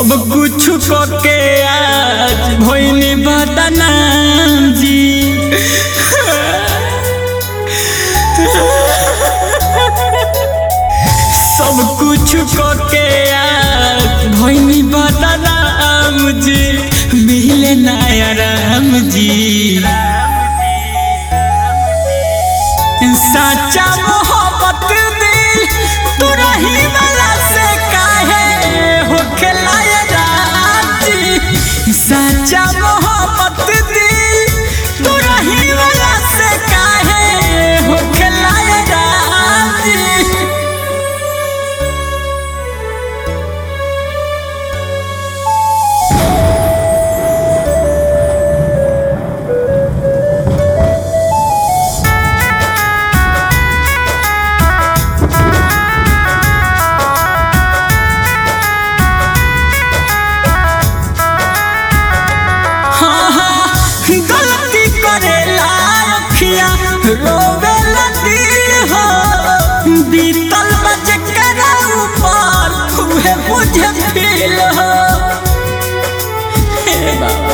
सब कुछ के आज भइनी बदनाम जी। सब कुछ के आज भइनी बदनाम जी, मिले नया राम जी। सच्चा मोहब्बत दिल तू रही वाला से काहे हो खिलाया राजी। सच्चा मोहब्बत दिल तू रही वाला से काहे हो खिलाया राजी। गलती करेला अखिया रोवेला दिल हो, बीतल बजे करा ऊपर हुए मुझे फील हो। हे बाबा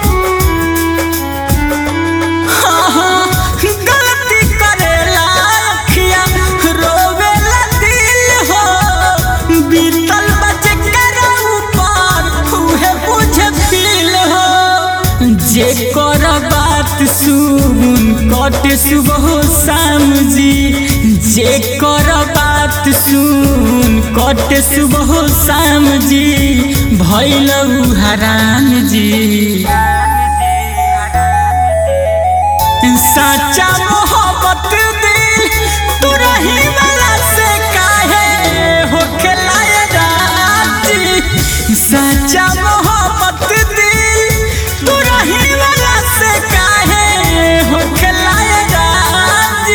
गलती करेला अखिया रोवेला दिल हो, बीतल बजे करा ऊपर हुए मुझे फील हो। जे कर बात सुन कट सुबह शाम जी। जे कर बात सुन कट सुबह शाम जी, भइलऊ हराम जी। सच्चा मोहब्बत दिल तू रही वाला से काहे हो खिलाया राजी। सच्चा मोहब्बत दिल तू रही वाला से काहे हो खिलाया राजी।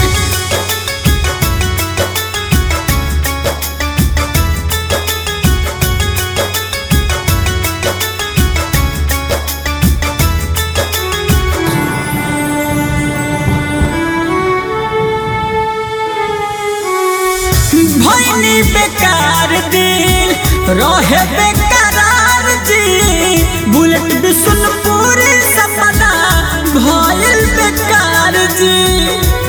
भइनी बेकार दिल रहे बेकरार जी। बुलेट बिशुनपुरी सपना भइल बेकार जी।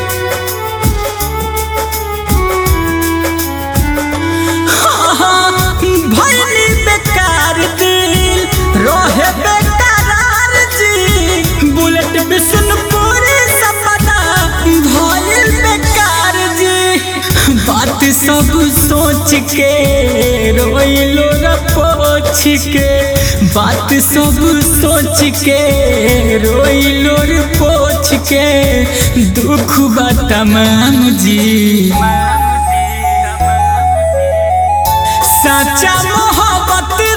भइनी बेकार दिल रहे बेकरार जी। बुलेट बिशुनपुरी सपना भइल बेकार जी। बात सब सोच के रोइलो रे पोछ के। बात सब सोच के रोइलो रे पोछ के, दुख बा तमाम जी। सच्चा मोहब्बत